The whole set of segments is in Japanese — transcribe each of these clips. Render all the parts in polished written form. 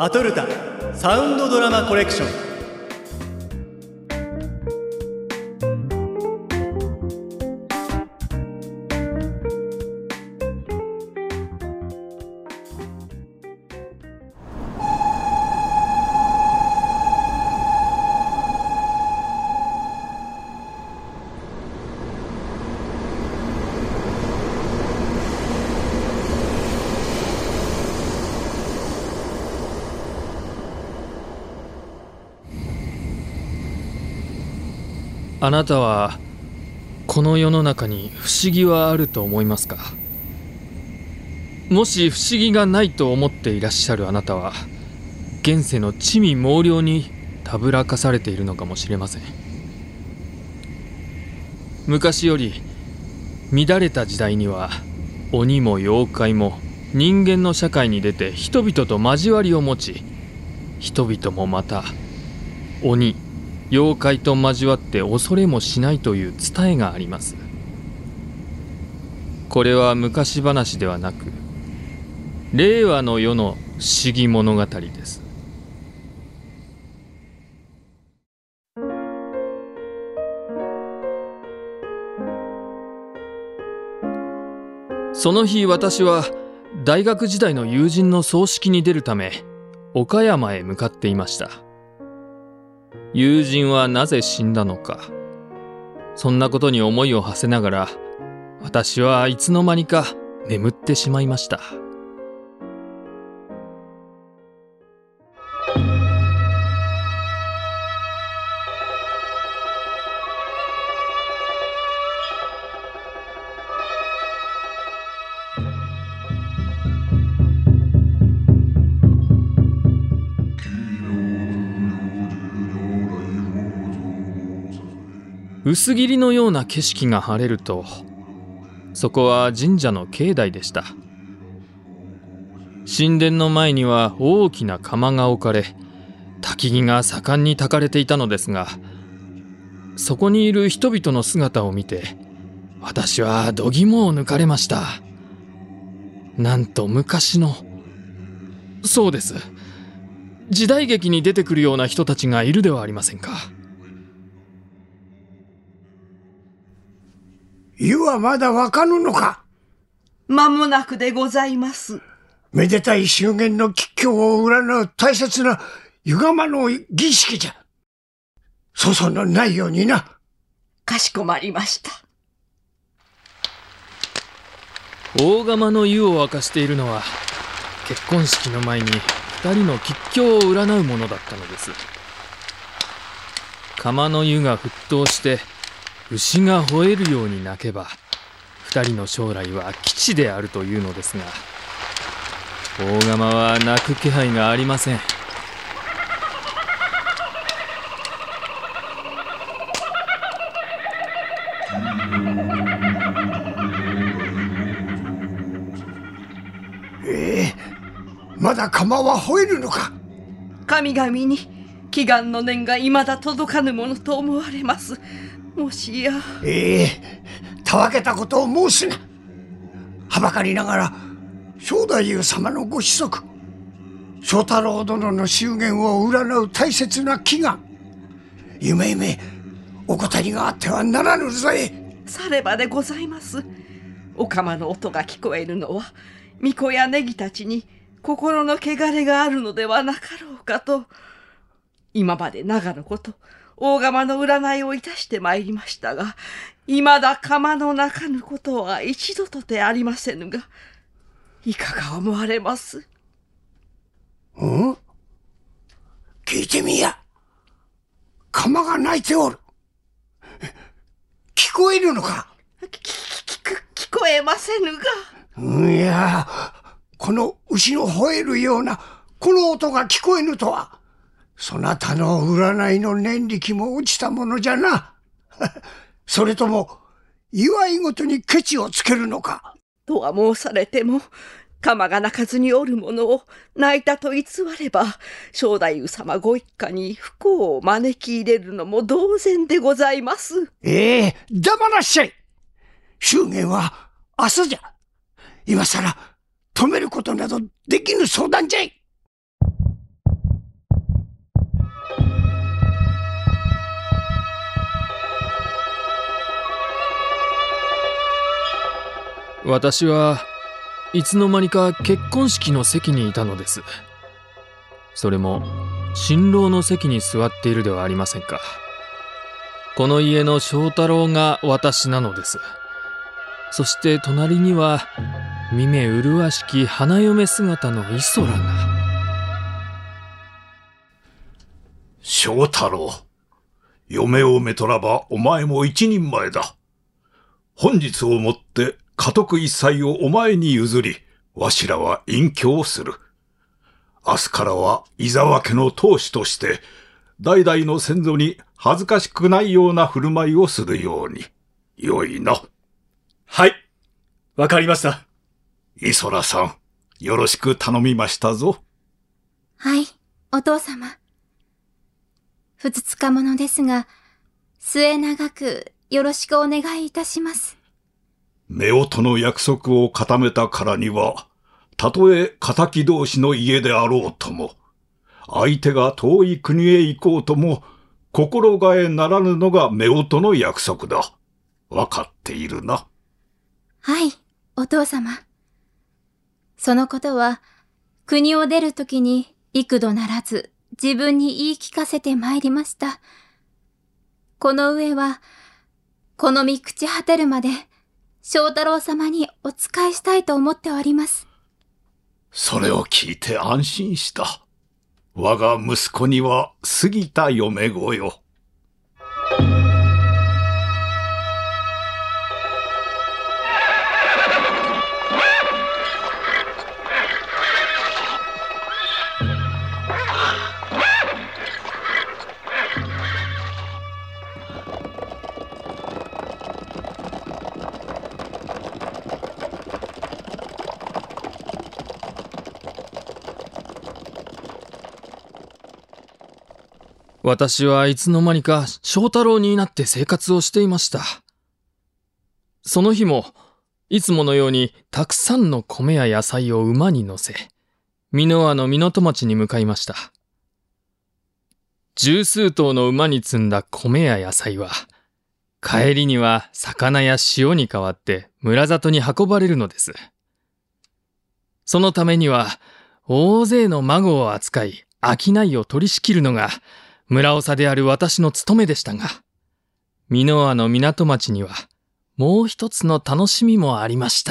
アトルタサウンドドラマコレクション。 あなたはこの世の中に不思議はあると思いますか？もし不思議がないと思っていらっしゃるあなたは現世の魑魅魍魎にたぶらかされているのかもしれません。昔より乱れた時代には鬼も妖怪も人間の社会に出て人々と交わりを持ち、人々もまた鬼妖怪と交わって恐れもしないという伝えがあります。これは昔話ではなく令和の世の不思議物語です。その日、私は大学時代の友人の葬式に出るため岡山へ向かっていました。友人はなぜ死んだのか、そんなことに思いを馳せながら私はいつの間にか眠ってしまいました。薄霧のような景色が晴れると、そこは神社の境内でした。神殿の前には大きな釜が置かれ、焚き木が盛んに焚かれていたのですが、そこにいる人々の姿を見て私は度肝を抜かれました。なんと昔の、そうです、時代劇に出てくるような人たちがいるではありませんか。 湯はまだわかぬのか。 間もなくでございます。 めでたい祝言の吉凶を占う大切な湯釜の儀式じゃ。粗相のないようにな。 かしこまりました。 大釜の湯を沸かしているのは結婚式の前に2人の吉凶を占うものだったのです。釜の湯が沸騰して牛が吠えるように鳴けば2人の将来は吉であるというのですが、大釜は鳴く気配がありません。 まだ釜は吠えるのか。 神々に祈願の念が未だ届かぬものと思われます。もしや。 たわけたことを申すな。はばかりながら正太夫様のご子息正太郎殿の祝言を占う大切な祈願、夢怠りがあってはならぬぞえ。 さればでございます。お釜の音が聞こえるのは巫女やネギたちに心の汚れがあるのではなかろうかと、今まで長野こと大釜の占いをいたしてまいりましたが、未だ釜の鳴かぬことは一度とてありませぬが、いかが思われます？ 聞いてみや。釜が鳴いておる。聞こえるのか。 聞こえませぬが。 いや、この牛の吠えるようなこの音が聞こえぬとは、そなたの占いの念力も落ちたものじゃな。それとも祝いごとにケチをつけるのか。 とは申されても、釜が鳴かずにおるものを泣いたと偽れば、正太夫様ご一家に不幸を招き入れるのも同然でございます。 黙らっしゃい。祝言は明日じゃ。今さら止めることなどできぬ相談じゃい。 私はいつの間にか結婚式の席にいたのです。それも新郎の席に座っているではありませんか。この家の正太郎が私なのです。そして隣には見目麗しき花嫁姿の磯らが。 正太郎、嫁をめとらばお前も一人前だ。本日をもって家督一切をお前に譲り、わしらは隠居する。明日からは伊沢家の当主として、代々の先祖に恥ずかしくないような振る舞いをするように。よいな。 はい、わかりました。 磯らさん、よろしく頼みましたぞ。 はい、お父様。ふつつかものですが、末永くよろしくお願いいたします。 夫婦の約束を固めたからには、たとえ仇同士の家であろうとも、相手が遠い国へ行こうとも、心替えならぬのが夫婦の約束だ。わかっているな。 はい、お父様。そのことは、国を出るときに幾度ならず自分に言い聞かせてまいりました。この上は、この身朽ち果てるまで、正太郎様にお仕えしたいと思っております。 それを聞いて安心した。我が息子には過ぎた嫁子よ。 私はいつの間にか正太郎になって生活をしていました。その日も、いつものようにたくさんの米や野菜を馬に乗せ、美濃和の港町に向かいました。十数頭の馬に積んだ米や野菜は、帰りには魚や塩に代わって村里に運ばれるのです。そのためには、大勢の孫を扱い、商いを取り仕切るのが、村長である私の務めでしたが、美濃和の港町にはもう一つの楽しみもありました。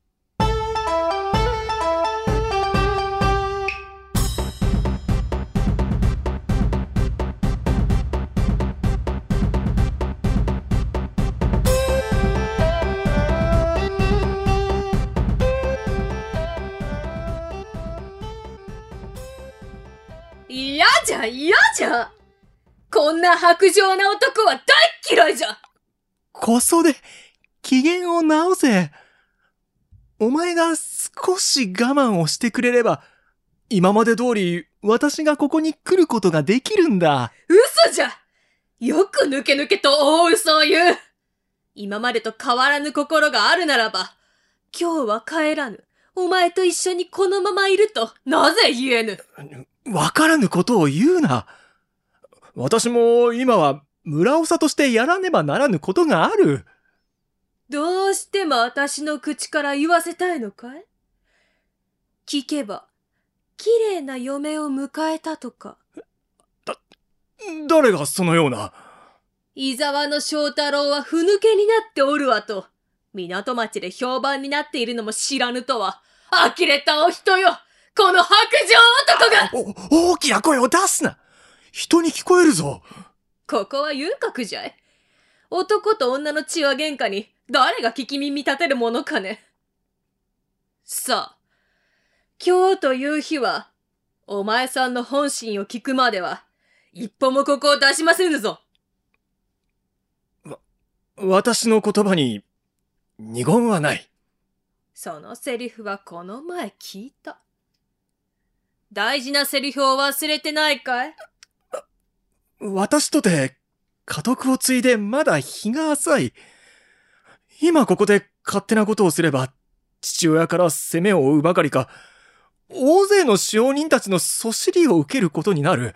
嫌じゃ嫌じゃ。こんな薄情な男は大嫌いじゃ。 こそで、機嫌を直せ。お前が少し我慢をしてくれれば、今まで通り私がここに来ることができるんだ。 嘘じゃ。よく抜け抜けと大嘘を言う。今までと変わらぬ心があるならば、今日は帰らぬ。お前と一緒にこのままいるとなぜ言えぬ。 わからぬことを言うな。私も今は村長としてやらねばならぬことがある。 どうしても私の口から言わせたいのかい？聞けば、綺麗な嫁を迎えたとか。 誰がそのような。 伊沢の正太郎はふぬけになっておるわと、港町で評判になっているのも知らぬとは、呆れたお人よ。この白状男が。 大きな声を出すな。人に聞こえるぞ。 ここは遊郭じゃい。男と女の血は喧嘩に誰が聞き耳立てるものかね。さあ、今日という日は、お前さんの本心を聞くまでは、一歩もここを出しませぬぞ。 私の言葉に二言はない。 そのセリフはこの前聞いた。大事なセリフを忘れてないかい？ 私とて家督を継いでまだ日が浅い。今ここで勝手なことをすれば父親から責めを負うばかりか、大勢の使用人たちのそしりを受けることになる。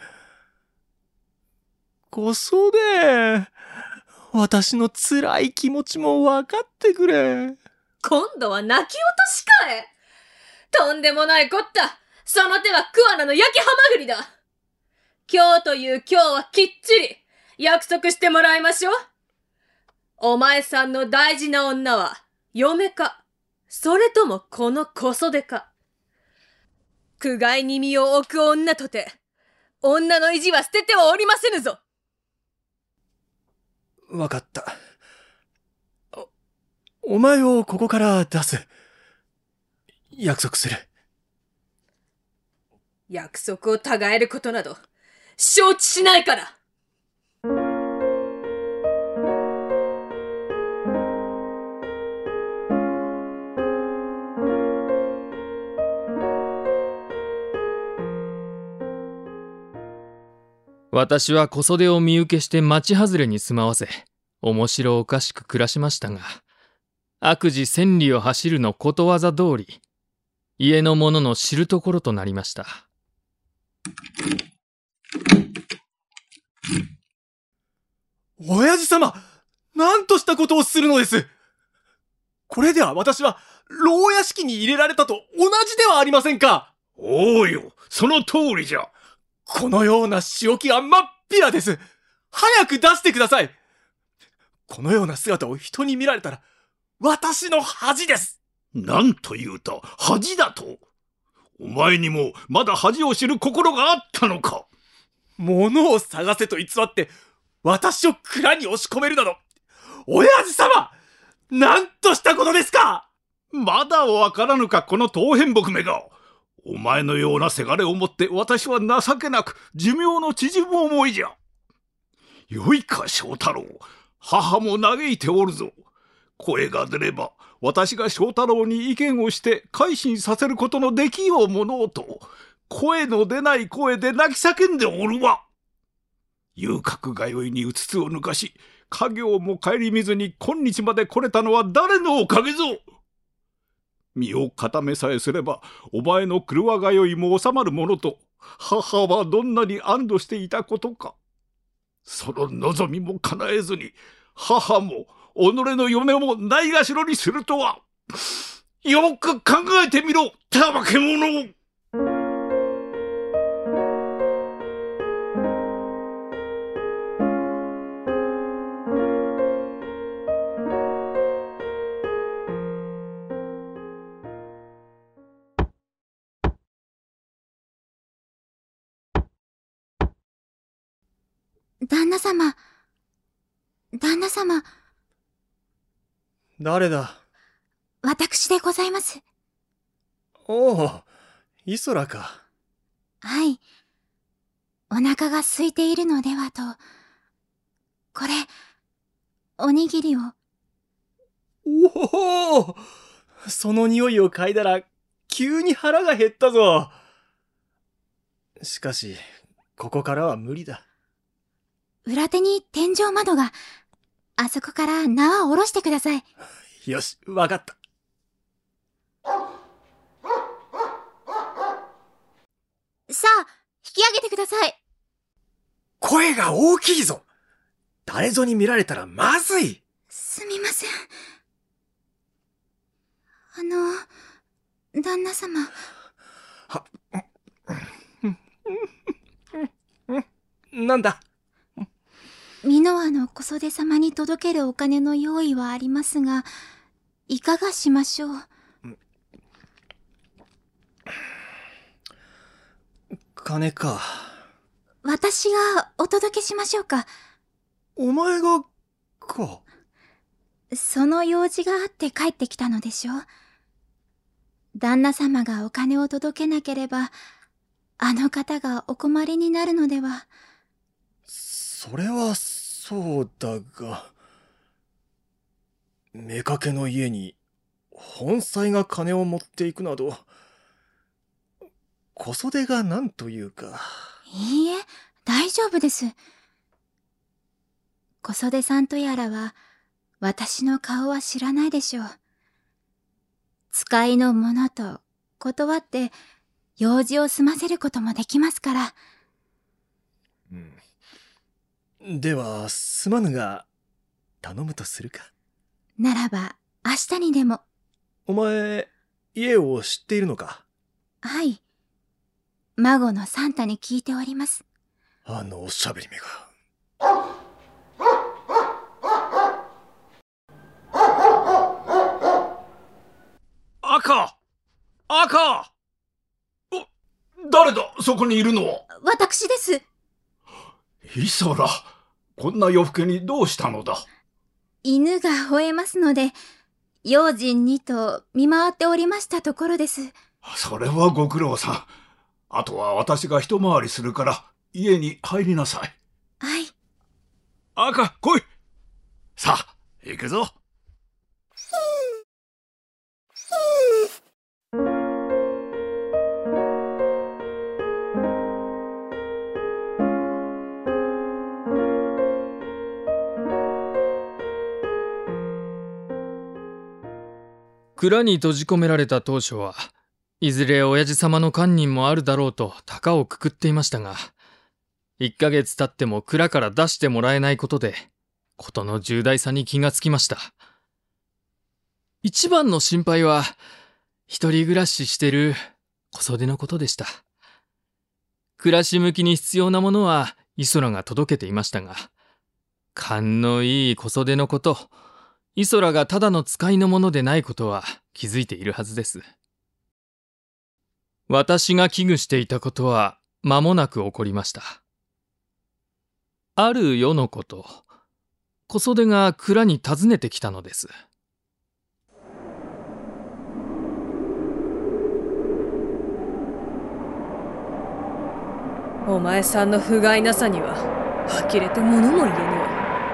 こそで私の辛い気持ちも分かってくれ。 今度は泣き落としかえ。とんでもないこった。その手は桑名の焼きハマグリだ。今日という今日はきっちり約束してもらいましょう。お前さんの大事な女は嫁か、それともこの小袖か。苦界に身を置く女とて、女の意地は捨ててはおりませぬぞ。 わかった。お前をここから出す。約束する。 約束をたがえることなど承知しないから。 私は小袖を身請けして町外れに住まわせ、面白おかしく暮らしましたが、悪事千里を走るのことわざ通り、家の者の知るところとなりました。 親父様、何としたことをするのです。これでは私は牢屋敷に入れられたと同じではありませんか。 おうよ、その通りじゃ。 このような仕置きが真っ平です。早く出してください。このような姿を人に見られたら、私の恥です。 なんと言うた、恥だと。お前にもまだ恥を知る心があったのか。 物を探せと偽って、私を蔵に押し込めるなど、親父様、何としたことですか。 まだわからぬか、この当変木めが。お前のようなせがれをもって私は情けなく寿命の縮む思いじゃ。よいか正太郎、母も嘆いておるぞ。声が出れば私が正太郎に意見をして改心させることのできようものうと、声の出ない声で泣き叫んでおるわ。遊郭通いにうつつを抜かし、家業も顧みずに今日まで来れたのは誰のおかげぞ。身を固めさえすればお前の車通いも収まるものと、母はどんなに安堵していたことか。その望みも叶えずに、母も己の嫁もないがしろにするとは。よく考えてみろ、たわけ者。 旦那様。旦那様。 誰だ。 私でございます。 おお、イソラか。 はい。お腹が空いているのではと。これ、おにぎりを。 おお、その匂いを嗅いだら急に腹が減ったぞ。しかし、ここからは無理だ。 裏手に天井窓が。あそこから縄を下ろしてください。 よし、わかった。 さあ、引き上げてください。 声が大きいぞ。誰ぞに見られたらまずい。 すみません。旦那様。 なんだ。 美濃和の小袖様に届けるお金の用意はありますが、いかがしましょう。 金か。 私がお届けしましょうか。 お前がか。 その用事があって帰ってきたのでしょう。旦那様がお金を届けなければ、あの方がお困りになるのでは。 それはそうだが、妾の家に本妻が金を持っていくなど、小袖が何というか。 いいえ、大丈夫です。小袖さんとやらは私の顔は知らないでしょう。使いの者と断って用事を済ませることもできますから。 ではすまぬが頼むとするか。 ならば明日にでも。 お前、家を知っているのか？ はい。孫のサンタに聞いております。 あのおしゃべりめが。 赤！誰だ、そこにいるのは。 私です。 イソラ、こんな夜更けにどうしたのだ。 犬が吠えますので、用心にと見回っておりましたところです。 それはご苦労さん。あとは私が一回りするから家に入りなさい。 はい。 赤、来い。さあ、行くぞ。 蔵に閉じ込められた当初はいずれ親父様の堪忍もあるだろうと高をくくっていましたが、1ヶ月経っても蔵から出してもらえないことで事の重大さに気がつきました。一番の心配は一人暮らししてる小袖のことでした。暮らし向きに必要なものはイソラが届けていましたが、勘のいい小袖のこと、イソラがただの使いのものでないことは気づいているはずです。私が危惧していたことは間もなく起こりました。ある夜のこと、小袖が蔵に訪ねてきたのです。 お前さんの不甲斐なさには呆れて物も言えぬ。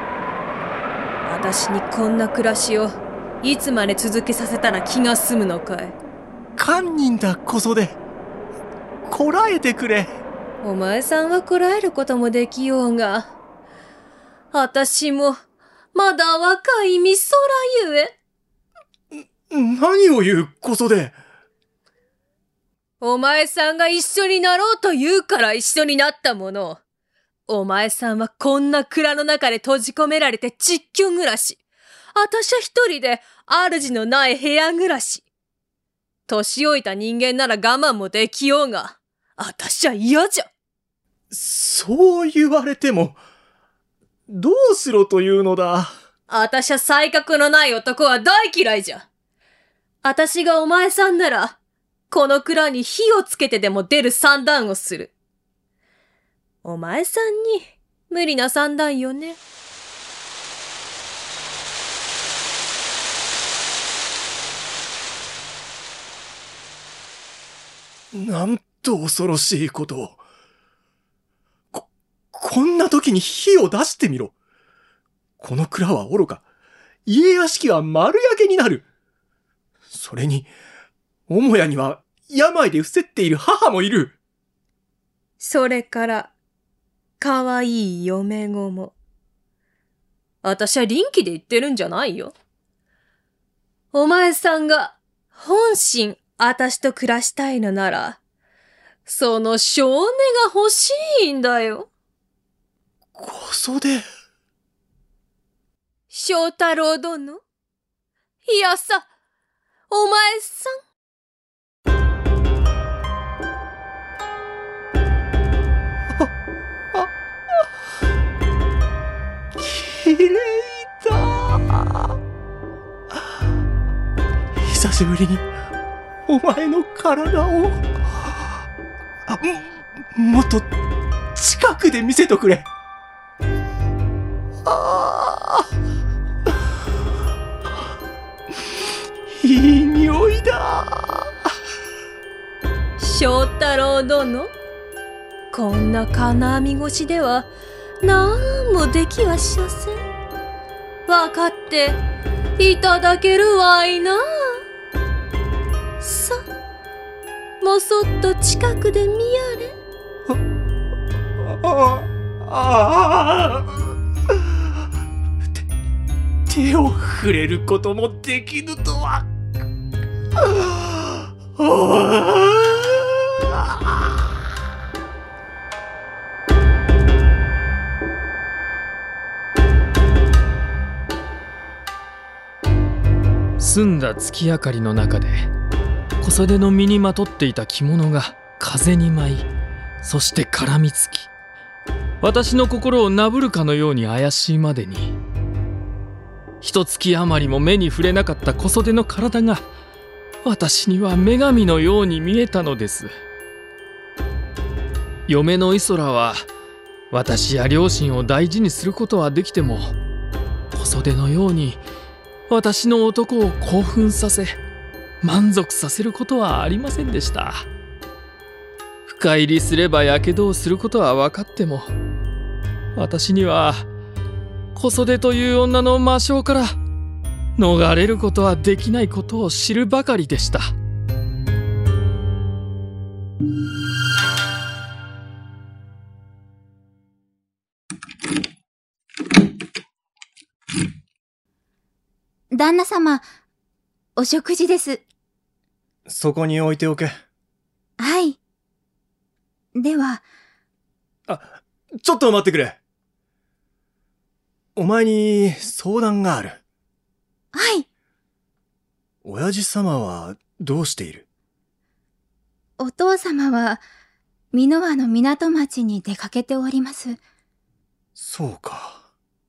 私にこんな暮らしをいつまで続けさせたら気が済むのかい。 堪忍だ小袖、こらえてくれ。 お前さんはこらえることもできようが、私もまだ若い美空ゆえ。 何を言う小袖。 お前さんが一緒になろうと言うから一緒になったものを、お前さんはこんな蔵の中で閉じ込められて実居暮らし。私は一人で主のない部屋暮らし。年老いた人間なら我慢もできようが、私は嫌じゃ。 そう言われても、どうしろというのだ。 私は才覚のない男は大嫌いじゃ。私がお前さんなら、この蔵に火をつけてでも出る算段をする。お前さんに無理な算段よね。 なんと恐ろしいことを。こんな時に火を出してみろ。この蔵は愚か、家屋敷は丸焼けになる。それに、母屋には病で伏せっている母もいる。 それから、かわいい嫁子も。私は臨機で言ってるんじゃないよ。お前さんが本心私と暮らしたいのなら、その性根が欲しいんだよ。 小袖。 正太郎殿。いやさ、お前さん。 綺麗だ。久しぶりにお前の体をもっと近くで見せとくれ。いい匂いだ。 正太郎殿、こんな金網越しではなんもできはしゃせん。わかっていただけるわいな。さ、もそっと近くで見やれ。 手を触れることもできぬとは。 澄んだ月明かりの中で小袖の身にまとっていた着物が風に舞い、そして絡みつき、私の心をなぶるかのように怪しいまでに、一月余りも目に触れなかった小袖の体が私には女神のように見えたのです。嫁のイソラは私や両親を大事にすることはできても、小袖のように私の男を興奮させ満足させることはありませんでした。深入りすればやけどをすることは分かっても、私には小袖という女の魔性から逃れることはできないことを知るばかりでした。 旦那様、お食事です。 そこに置いておけ。 はい。では。 ちょっと待ってくれ。お前に相談がある。 はい。 親父様はどうしている？ お父様は、美濃和の港町に出かけております。 そうか。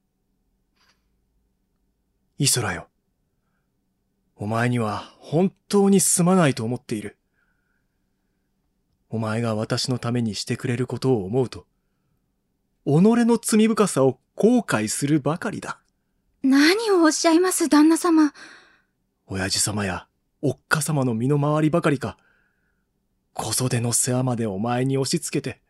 イソラよ。お前には本当にすまないと思っている。お前が私のためにしてくれることを思うと、己の罪深さを後悔するばかりだ。 何をおっしゃいます、旦那様。 親父様やおっか様の身の回りばかりか、小袖の世話までお前に押し付けて、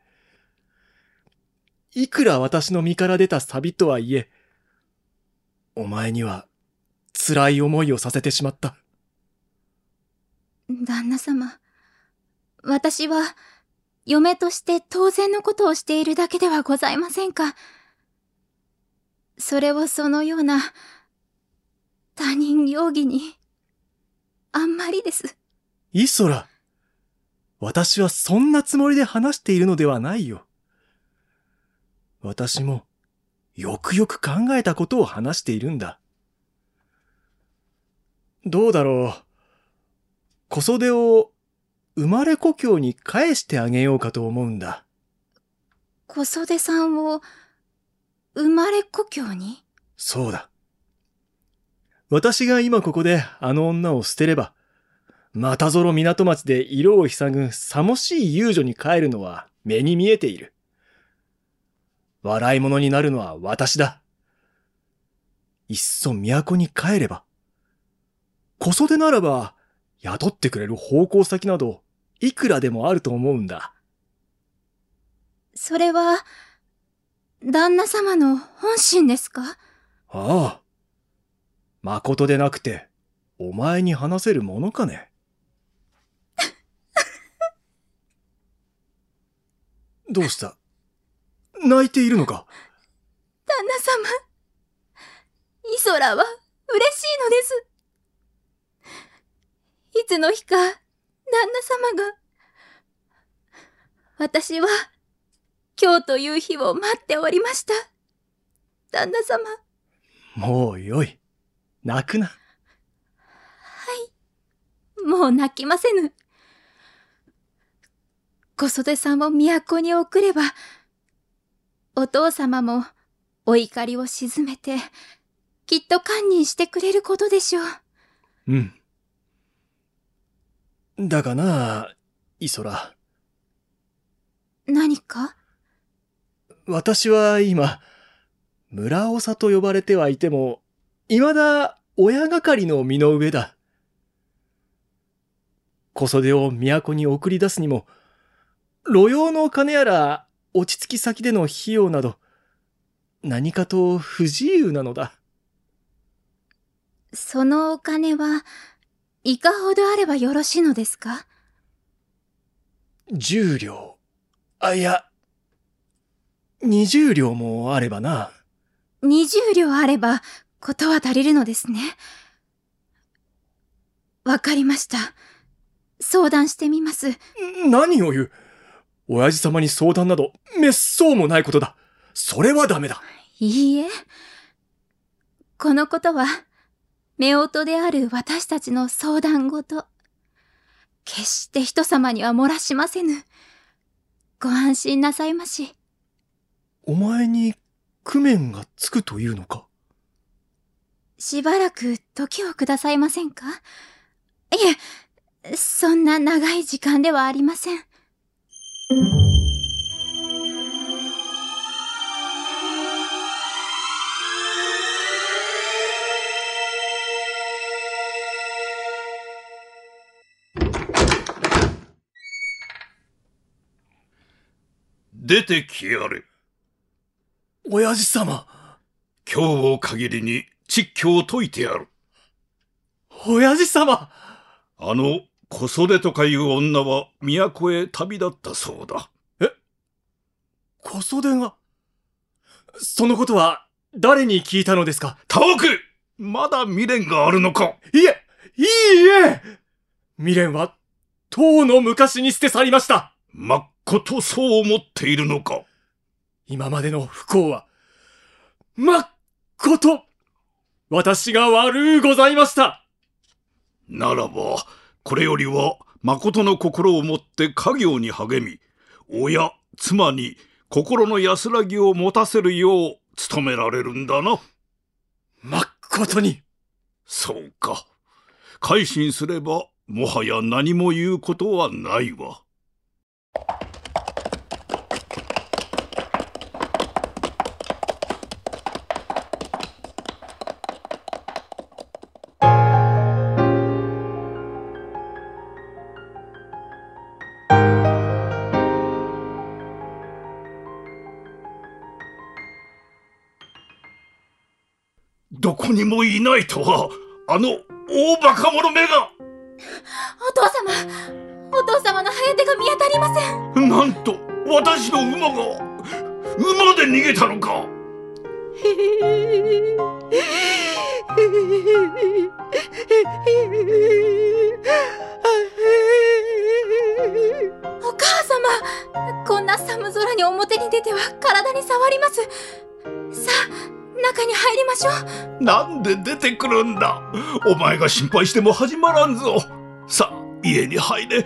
いくら私の身から出た錆とはいえ、お前には辛い思いをさせてしまった。 旦那様、私は嫁として当然のことをしているだけではございませんか。それをそのような他人容疑に、あんまりです。 イソラ、私はそんなつもりで話しているのではないよ。私もよくよく考えたことを話しているんだ。どうだろう。小袖を生まれ故郷に返してあげようかと思うんだ。 小袖さんを生まれ故郷に？ そうだ。私が今ここであの女を捨てれば、またぞろ港町で色を塞ぐさもしい遊女に帰るのは目に見えている。笑い者になるのは私だ。いっそ都に帰れば、小袖ならば雇ってくれる奉公先などいくらでもあると思うんだ。 それは旦那様の本心ですか？ ああ。まことでなくてお前に話せるものかね。どうした？泣いているのか？ 旦那様、イソラは嬉しいのです。いつの日か、旦那様が、私は、今日という日を待っておりました。旦那様。 もうよい。泣くな。はい。もう泣きませぬ。小袖さんを都に送れば、お父様もお怒りを鎮めて、きっと堪忍してくれることでしょう。 うん。だがな、イソラ。 何か？ 私は今、村長と呼ばれてはいても、未だ親係の身の上だ。小袖を都に送り出すにも、路用の金やら落ち着き先での費用など、何かと不自由なのだ。 そのお金はいかほどあればよろしいのですか ？10両。いや、20両もあればな。 20両あれば事は足りるのですね。わかりました。相談してみます。 何を言う。親父様に相談などめっそうもないことだ。それはダメだ。 いいえ。このことは夫婦である私たちの相談事、決して人様には漏らしませぬ。ご安心なさいまし。 お前に工面がつくというのか？ しばらく時をくださいませんか？いえ、そんな長い時間ではありません。 出てきやれ。 親父様。 今日を限りに蟄居を解いてやる。 親父様。 あの小袖とかいう女は都へ旅立ったそうだ。 え？小袖が？そのことは誰に聞いたのですか？ たわけ！まだ未練があるのか？ いえ未練はとうの昔に捨て去りました。 まっことそう思っているのか？ 今までの不幸はまっこと私が悪うございました。 ならばこれよりは誠の心をもって家業に励み、親妻に心の安らぎを持たせるよう努められるんだな。 まっことに。 そうか。改心すればもはや何も言うことはないわ。どこにもいないとは、あの大バカ者めが。 お父様のハエ手が見当たりません。 なんと私の馬で逃げたのか。 お母様、こんな寒空に表に出ては体に触ります。さあ、中に入りましょう。 なんで出てくるんだ。お前が心配しても始まらんぞ。さあ、家に入れ。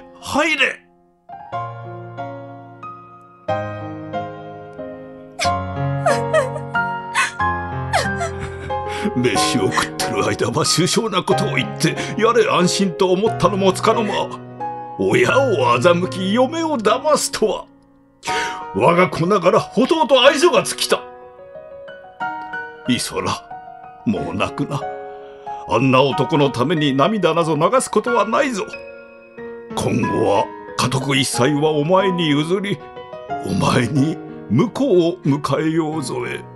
飯を食ってる間は殊勝なことを言ってやれ安心と思ったのもつかの間、親を欺き嫁を騙すとは。我が子ながらほとんど愛想が尽きた。イソラ、もう泣くな。あんな男のために涙など流すことはないぞ。今後は家督一切はお前に譲り、お前に婿を迎えようぞえ。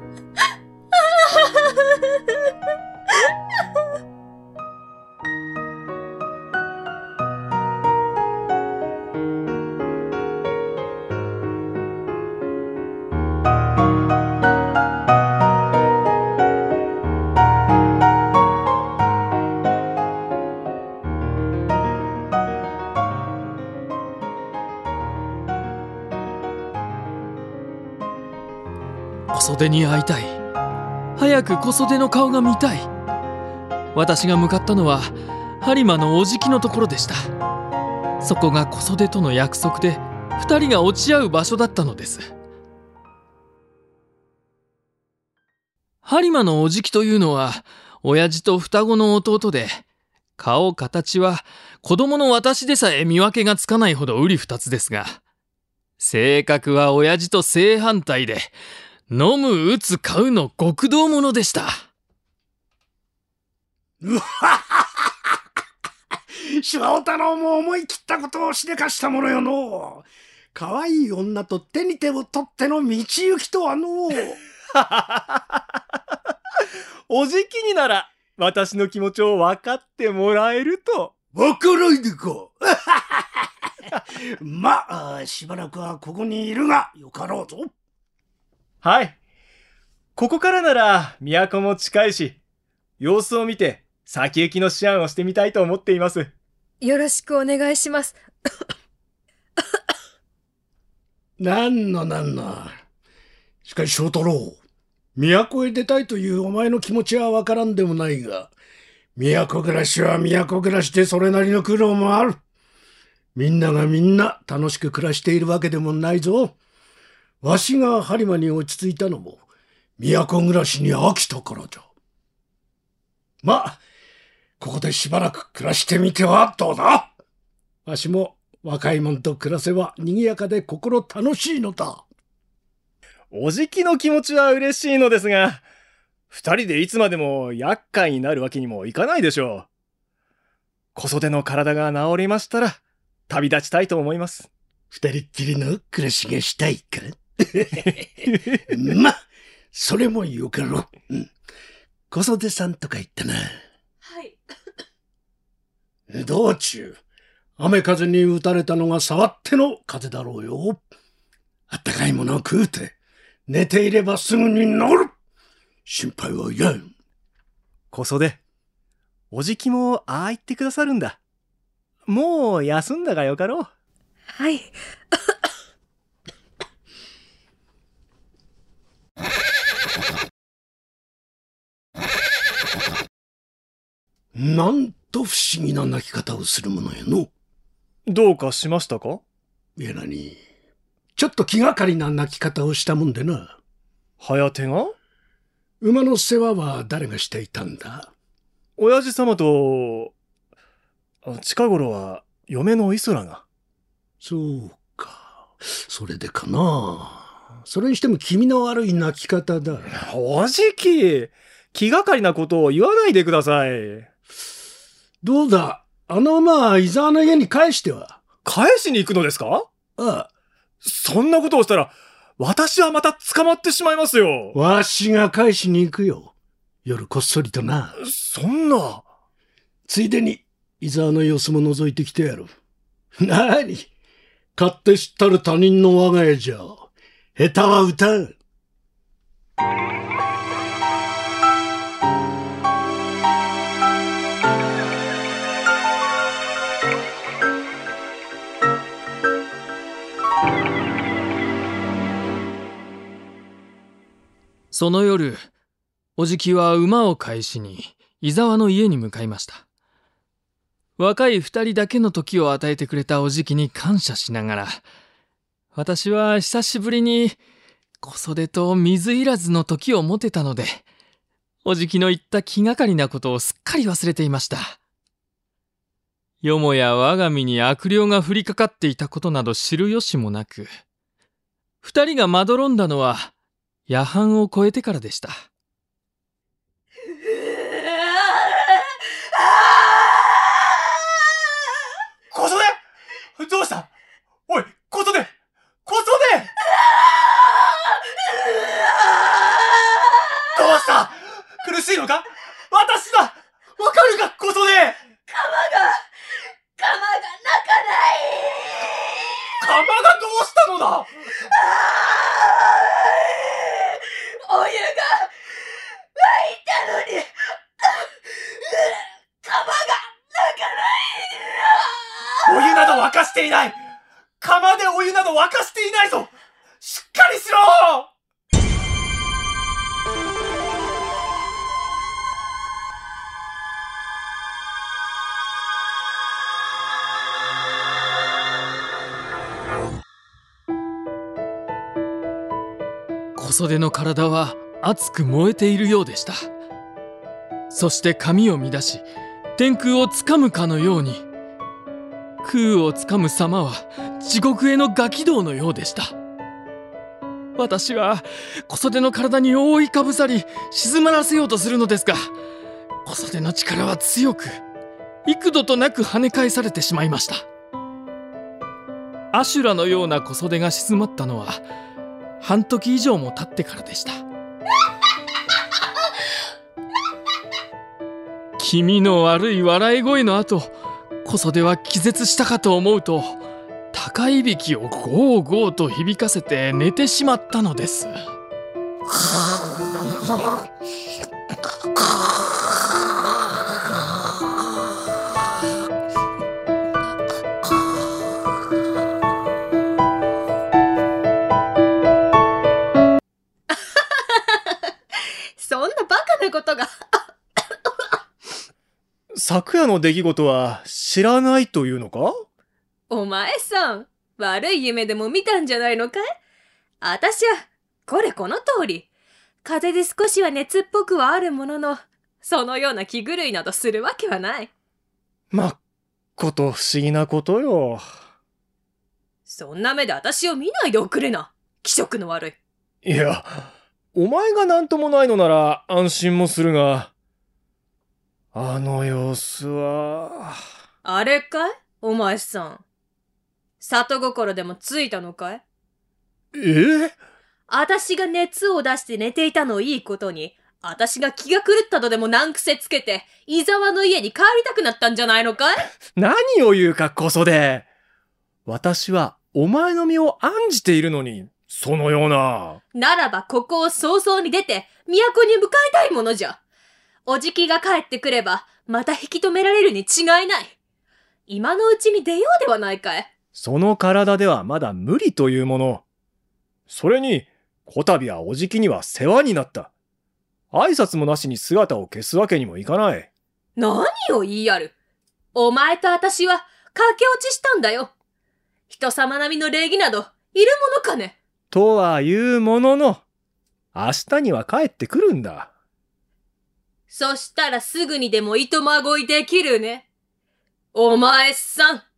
小袖に会いたい。早く小袖の顔が見たい。私が向かったのは播磨のおじきのところでした。そこが小袖との約束で二人が落ち合う場所だったのです。播磨のおじきというのは親父と双子の弟で、顔形は子供の私でさえ見分けがつかないほど瓜二つですが、性格は親父と正反対で、飲む打つ買うの極道者でした。 翔太郎も思い切ったことをしでかしたものよの。可愛い女と手に手を取っての道行きとはの。 おじきになら私の気持ちを分かってもらえると。 わからいでか。まあ、しばらくはここにいるがよかろうぞ。 はい。ここからなら都も近いし、様子を見て先行きの思案をしてみたいと思っています。 よろしくお願いします。 なんの。しかし翔太郎、都へ出たいというお前の気持ちはわからんでもないが、 都暮らしは都暮らしでそれなりの苦労もある。みんながみんな楽しく暮らしているわけでもないぞ。わしが播磨に落ち着いたのも都暮らしに飽きたからじゃ。まあ、ここでしばらく暮らしてみてはどうだ。わしも若いもんと暮らせば賑やかで心楽しいのだ。 おじきの気持ちは嬉しいのですが、二人でいつまでも厄介になるわけにもいかないでしょう。小袖の体が治りましたら、旅立ちたいと思います。 二人っきりの暮らしがしたいかま、それもよかろう。小袖さんとか言ったな。 はい。 道中、雨風に打たれたのが触っての風だろうよ。あったかいものを食うて、寝ていればすぐに治る。心配はいらん。 小袖、おじきもああ言ってくださるんだ。もう休んだがよかろう。 はい。 なんと不思議な泣き方をするものやの。 どうかしましたか？ いやなに、ちょっと気がかりな泣き方をしたもんでな。 早手が？ 馬の世話は誰がしていたんだ？ 親父様と、近頃は嫁のイソラが。 そうか、それでかな。それにしても気味の悪い泣き方だ。 おじき、気がかりなことを言わないでください。 どうだ、あの馬は伊沢の家に返しては。 返しに行くのですか？ ああ。 そんなことをしたら、私はまた捕まってしまいますよ。 わしが返しに行くよ。夜こっそりとな。 そんな。 ついでに、伊沢の様子も覗いてきてやる。なに、勝手知ったる他人の我が家じゃ、下手は打たん。 その夜、おじきは馬を返しに伊沢の家に向かいました。若い二人だけの時を与えてくれたおじきに感謝しながら、私は久しぶりに小袖と水入らずの時を持てたので、おじきの言った気がかりなことをすっかり忘れていました。よもや我が身に悪霊が降りかかっていたことなど知る由もなく、二人がまどろんだのは夜半を越えてからでした。 小袖！どうした？おい、小袖！小袖！どうした？苦しいのか？私だ！わかるか、小袖！ 鎌が泣かない。 鎌がどうしたのだ？ お湯が沸いたのに、鎌が泣かない。 お湯など沸かしていない！釜でお湯など沸かしていないぞ！しっかりしろ！ 小袖の体は熱く燃えているようでした。そして髪を乱し、天空をつかむかのように、空をつかむ様は地獄へのガキ道のようでした。私は小袖の体に覆いかぶさり沈まらせようとするのですが、小袖の力は強く、幾度となく跳ね返されてしまいました。アシュラのような小袖が静まったのは半時以上も経ってからでした。気味の悪い笑い声の後、小袖は気絶したかと思うと、高いびきをゴーゴーと響かせて寝てしまったのです。 そんなバカなことが昨夜の出来事は知らないというのか？ お前さん、悪い夢でも見たんじゃないのかい？あたしは、この通り。風邪で少しは熱っぽくはあるものの、そのような気狂いなどするわけはない。 まっこと不思議なことよ。 そんな目であたしを見ないでおくれな。気色の悪い。 いや、お前がなんともないのなら安心もするが、あの様子は。 あれかい？お前さん。里心でもついたのかい？あたしが熱を出して寝ていたのをいいことに、あたしが気が狂ったとでも難癖つけて、伊沢の家に帰りたくなったんじゃないのかい？ 何を言うかこそで。私はお前の身を案じているのに、そのような。 ならばここを早々に出て、都に向かいたいものじゃ。おじきが帰ってくれば、また引き止められるに違いない。今のうちに出ようではないかい。 その体ではまだ無理というもの。それに、こたびはおじきには世話になった。挨拶もなしに姿を消すわけにもいかない。 何を言いやる。お前とあたしは駆け落ちしたんだよ。人様並みの礼儀などいるものかね。 とは言うものの、明日には帰ってくるんだ。 そしたらすぐにでもいとまごいできるね。お前さん。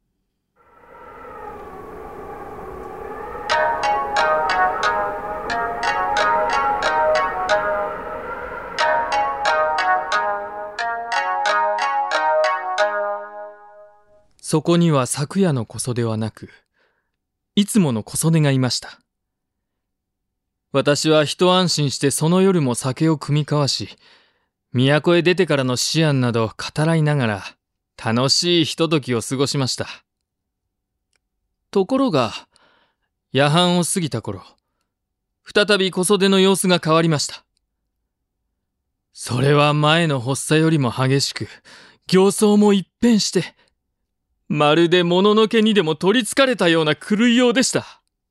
そこには昨夜の小袖はなく、いつもの小袖がいました。私は一安心してその夜も酒を酌み交わし、都へ出てからの思案など語らいながら、楽しいひとときを過ごしました。ところが、夜半を過ぎた頃、再び小袖の様子が変わりました。それは前の発作よりも激しく、形相も一変して、まるでもののけにでも取りつかれたような狂いようでした。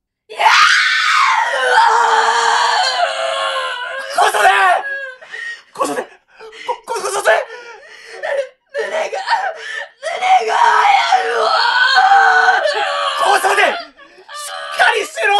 小袖小袖小袖胸が小袖しっかりしろ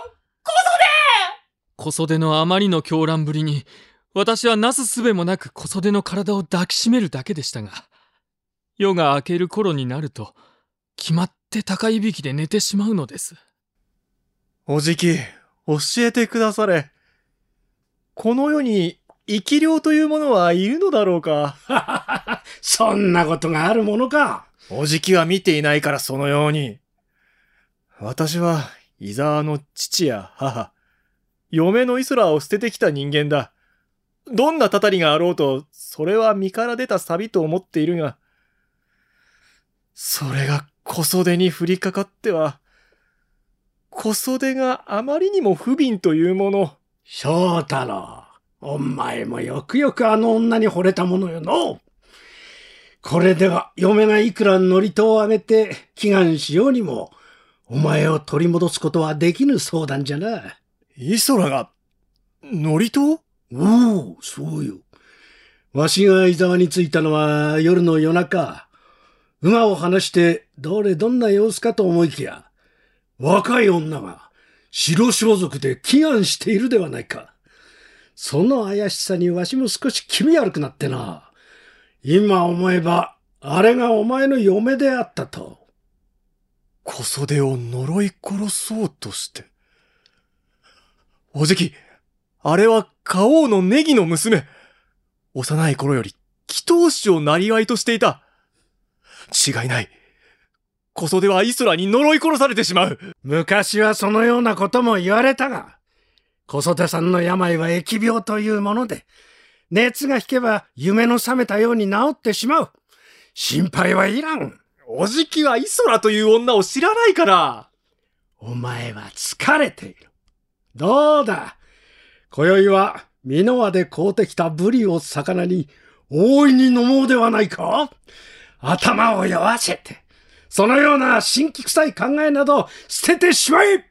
小袖のあまりの狂乱ぶりに、私はなすすべもなく小袖の体を抱きしめるだけでしたが、夜が明ける頃になると、決まって高いびきで寝てしまうのです。 おじき、教えてくだされ。この世に生き霊というものはいるのだろうか。 そんなことがあるものか。 おじきは見ていないからそのように。私は伊沢の父や母、嫁のイソラを捨ててきた人間だ。どんなたたりがあろうと、それは身から出た錆と思っているが、それが小袖に降りかかっては、小袖があまりにも不憫というもの。 翔太郎、お前もよくよくあの女に惚れたものよの。これでは嫁がいくら祝詞をあげて祈願しようにも、お前を取り戻すことはできぬ相談じゃな。 イソラが、祝詞？ おお、そうよ。わしが伊沢に着いたのは夜の夜中。馬を離してどんな様子かと思いきや、若い女が白装束で祈願しているではないか。その怪しさにわしも少し気味悪くなってな。今思えば、あれがお前の嫁であったと。 小袖を呪い殺そうとして。おじき、あれは花王のネギの娘。幼い頃より祈祷師を生業としていた。違いない。小袖はイソラに呪い殺されてしまう。 昔はそのようなことも言われたが、小袖さんの病は疫病というもので、熱が引けば夢の覚めたように治ってしまう。心配はいらん。 おじきはイソラという女を知らないから。 お前は疲れている。どうだ。今宵は美濃で買うてきたブリを魚に大いに飲もうではないか。頭を酔わせて、そのような神気臭い考えなど捨ててしまえ。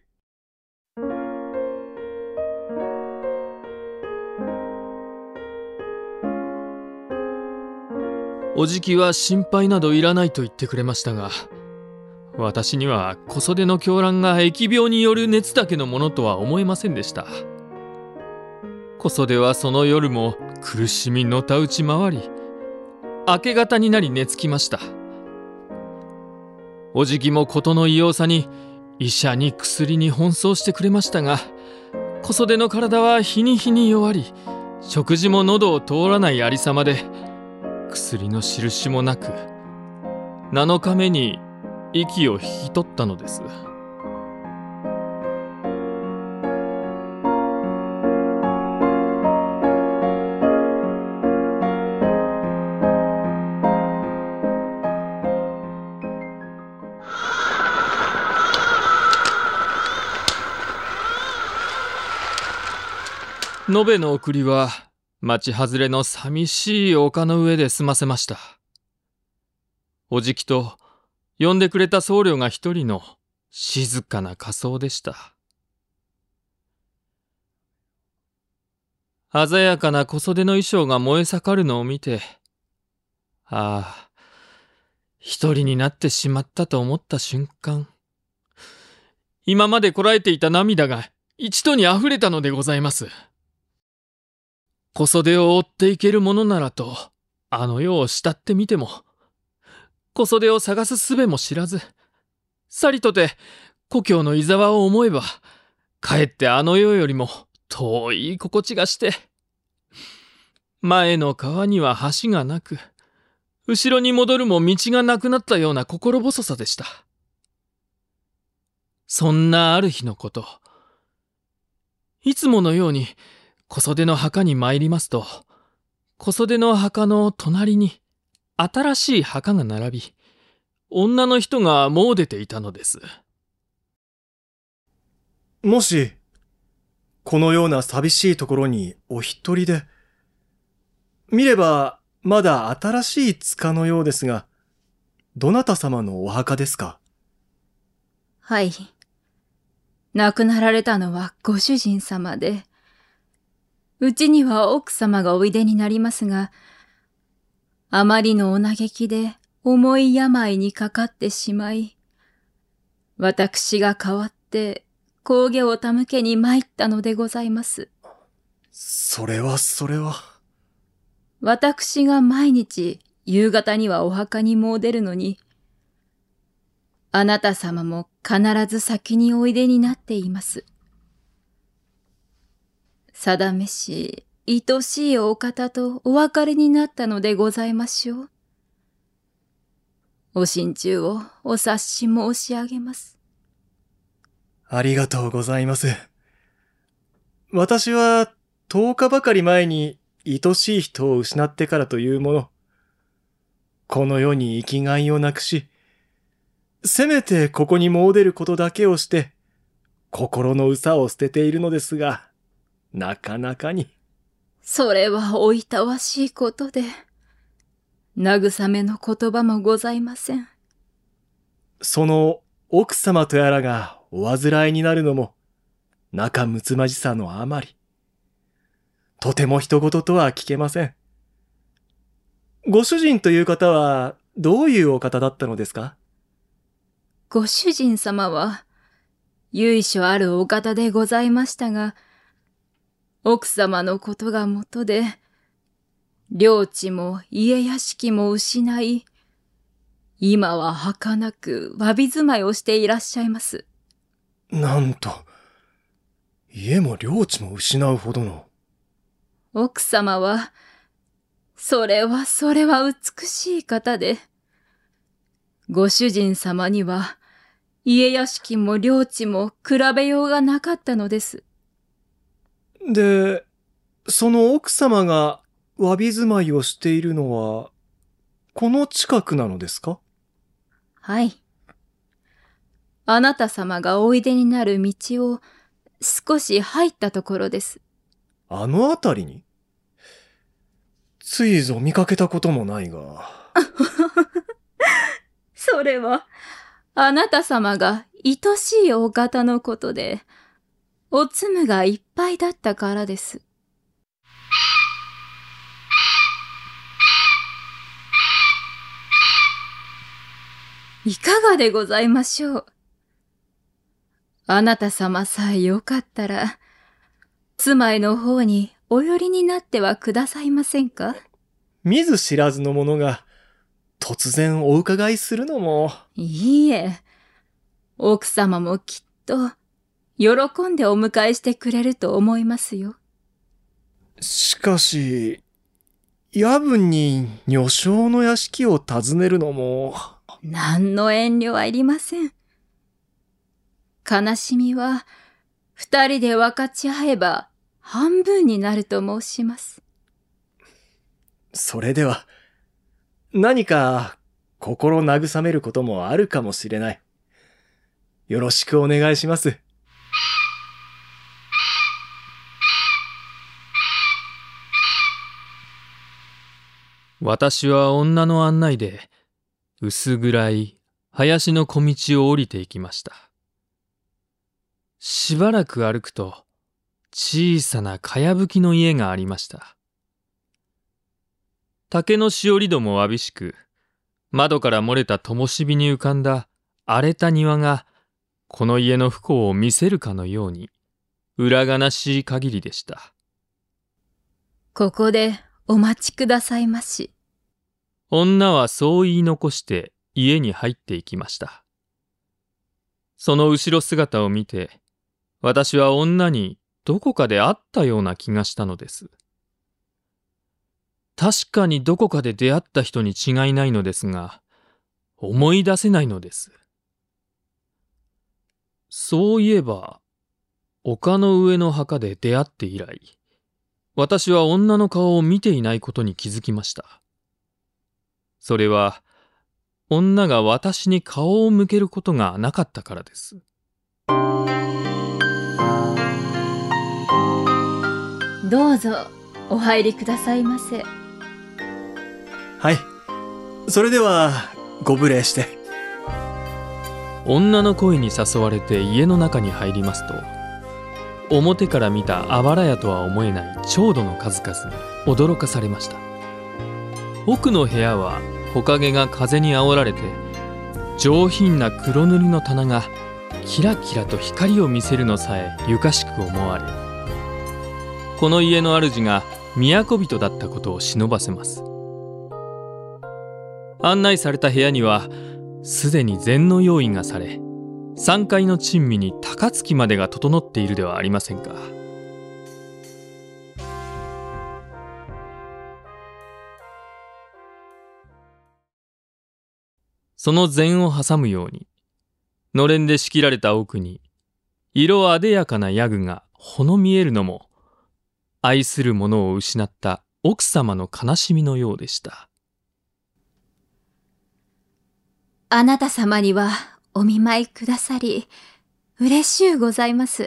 おじきは心配などいらないと言ってくれましたが、私には小袖の狂乱が疫病による熱だけのものとは思えませんでした。小袖はその夜も苦しみのたうち回り、明け方になり寝つきました。おじきも事の異様さに医者に薬に奔走してくれましたが、小袖の体は日に日に弱り、食事も喉を通らないありさまで、薬の印もなく、7日目に息を引き取ったのです。延べの送りは町外れの寂しい丘の上で済ませました。おじきと呼んでくれた僧侶が一人の静かな仮装でした。鮮やかな小袖の衣装が燃え盛るのを見て、ああ、一人になってしまったと思った瞬間、今までこらえていた涙が一度に溢れたのでございます。小袖を追っていけるものならと、あの世を慕ってみても、小袖を探す術も知らず、さりとて故郷の井沢を思えば、かえってあの世よりも遠い心地がして、前の川には橋がなく、後ろに戻るも道がなくなったような心細さでした。そんなある日のこと、いつものように小袖の墓に参りますと、小袖の墓の隣に新しい墓が並び、女の人が詣でていたのです。 もし、このような寂しいところにお一人で、見ればまだ新しい塚のようですが、どなた様のお墓ですか？ はい。亡くなられたのはご主人様で、うちには奥様がおいでになりますが、あまりのお嘆きで重い病にかかってしまい、私が代わって香下を手向けに参ったのでございます。 それは。 私が毎日夕方にはお墓に詣でるのに、あなた様も必ず先においでになっています。定めし、愛しいお方とお別れになったのでございましょう。お心中をお察し申し上げます。 ありがとうございます。私は10日ばかり前に愛しい人を失ってからというもの、この世に生きがいをなくし、せめてここに詣でることだけをして、心の憂さを捨てているのですが、なかなかに。 それはおいたわしいことで、慰めの言葉もございません。 その奥様とやらがお患いになるのも、仲睦まじさのあまり、とても人事とは聞けません。ご主人という方はどういうお方だったのですか？ ご主人様は由緒あるお方でございましたが、奥様のことがもとで、領地も家屋敷も失い、今は儚くわび住まいをしていらっしゃいます。 なんと、家も領地も失うほどの。 奥様は、それは美しい方で、ご主人様には、家屋敷も領地も比べようがなかったのです。 で、その奥様がわび住まいをしているのは、この近くなのですか？ はい。あなた様がおいでになる道を少し入ったところです。 あのあたりに？ついぞ見かけたこともないが。 それは、あなた様が愛しいお方のことで、おつむがいっぱいだったからです。 いかがでございましょう。あなた様さえよかったら、住まいの方にお寄りになってはくださいませんか？ 見ず知らずの者が突然お伺いするのも。 いいえ、奥様もきっと喜んでお迎えしてくれると思いますよ。 しかし、夜分に女性の屋敷を訪ねるのも。 何の遠慮はいりません。悲しみは二人で分かち合えば半分になると申します。 それでは、何か心慰めることもあるかもしれない。よろしくお願いします。 私は女の案内で薄暗い林の小道を降りていきました。しばらく歩くと小さなかやぶきの家がありました。竹のしおり戸もわびしく、窓から漏れた灯火に浮かんだ荒れた庭がこの家の不幸を見せるかのように裏悲しい限りでした。 ここでお待ちくださいまし。 女はそう言い残して家に入っていきました。その後ろ姿を見て、私は女にどこかで会ったような気がしたのです。確かにどこかで出会った人に違いないのですが、思い出せないのです。そういえば、丘の上の墓で出会って以来、私は女の顔を見ていないことに気づきました。それは、女が私に顔を向けることがなかったからです。 どうぞお入りくださいませ。 はい。それでは、ご無礼して。 女の声に誘われて家の中に入りますと、表から見たあばら屋とは思えない調度の数々に驚かされました。奥の部屋は木陰が風に煽られて、上品な黒塗りの棚がキラキラと光を見せるのさえゆかしく思われ、この家の主が都人だったことを忍ばせます。案内された部屋にはすでに膳の用意がされ、3階の珍味に高槻までが整っているではありませんか。その膳を挟むように、のれんで仕切られた奥に色あでやかなヤグがほの見えるのも、愛する者を失った奥様の悲しみのようでした。 あなた様にはお見舞いくださり、嬉しゅうございます。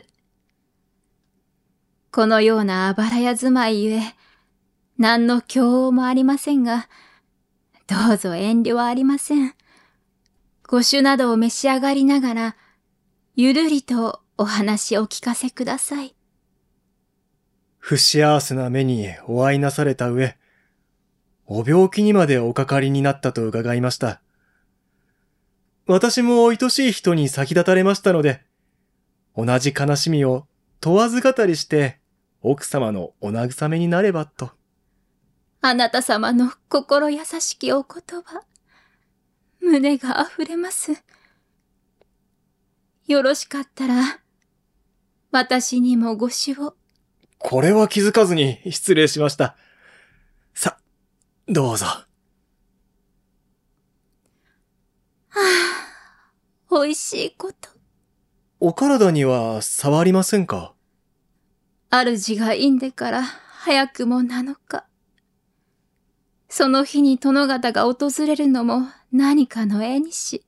このようなあばらや住まいゆえ、何の供応もありませんが、どうぞ遠慮はありません。ご酒などを召し上がりながら、ゆるりとお話を聞かせください。 不幸せな目にお会いなされた上、お病気にまでおかかりになったと伺いました。私も愛しい人に先立たれましたので、同じ悲しみを問わず語りして奥様のお慰めになればと。 あなた様の心優しきお言葉、胸があふれます。よろしかったら、私にもご酒を。 これは気づかずに失礼しました。さ、どうぞ。 おいしいこと。 お体には触りませんか？ 主がいんでから早くも7日。その日に殿方が訪れるのも何かの縁にし、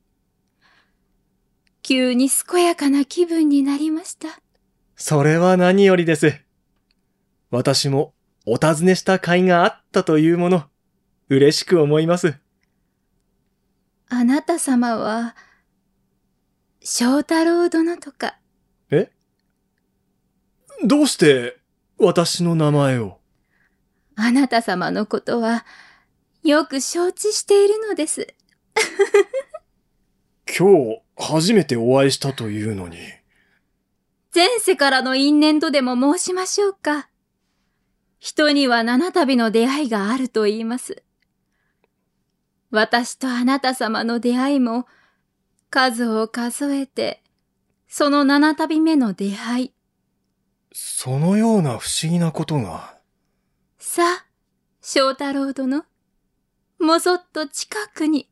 急に健やかな気分になりました。 それは何よりです。私もお尋ねした甲斐があったというもの、嬉しく思います。 あなた様は、正太郎殿とか。 え？どうして私の名前を？ あなた様のことはよく承知しているのです。 今日初めてお会いしたというのに。 前世からの因縁とでも申しましょうか。人には七度の出会いがあると言います。私とあなた様の出会いも、数を数えて、その七度目の出会い。 そのような不思議なことが。 さあ、正太郎殿。もそっと近くに。